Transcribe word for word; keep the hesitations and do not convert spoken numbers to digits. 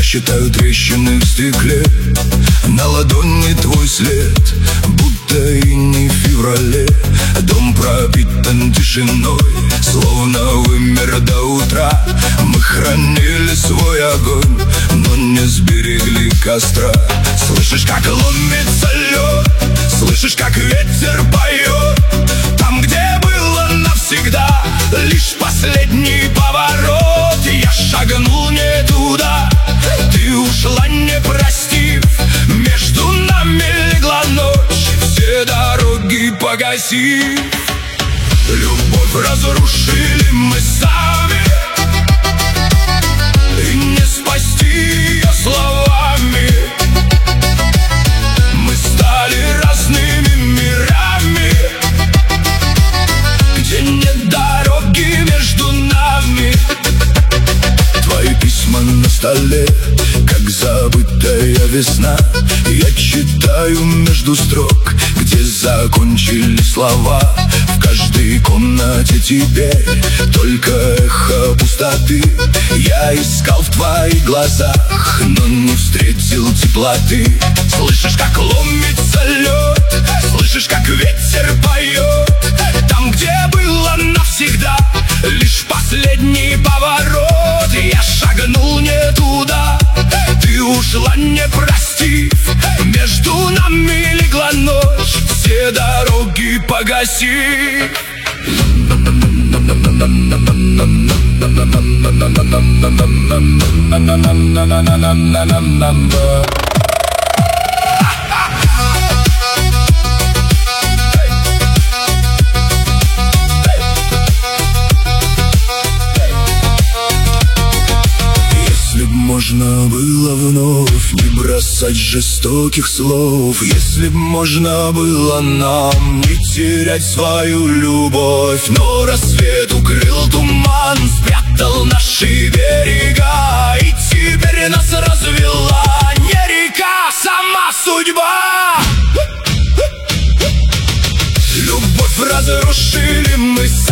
считаю трещины в стекле, на ладони твой след, будто и не в феврале. Дом пропитан тишиной, словно вымер до утра. Мы хранили свой огонь, но не сберегли костра. Слышишь, как ломится лед, слышишь, как ветер поет. Там, где было навсегда лишь последний поворот. Я шагнул не туда, ты ушла, не простив. Между нами легла ночь, все дороги погасив. Любовь разрушили мы сами, и не спасти ее словами. Мы стали разными мирами, где нет дороги между нами. Твои письма на столе, как забытая весна. Я читаю между строк, где закончились слова. В каждой комнате теперь только эхо пустоты. Я искал в твоих глазах, но не встретил теплоты. Слышишь, как ломится лед, слышишь, как ветер поет. Там, где было навсегда лишь последний поворот. Я шагнул не туда, ты ушла, не простив. Между нами легла ночь, все дороги погасив. Можно было вновь не бросать жестоких слов, если б можно было нам не терять свою любовь. Но рассвет укрыл туман, спрятал наши берега, и теперь нас развела не река, а сама судьба. Любовь разрушили мы сами,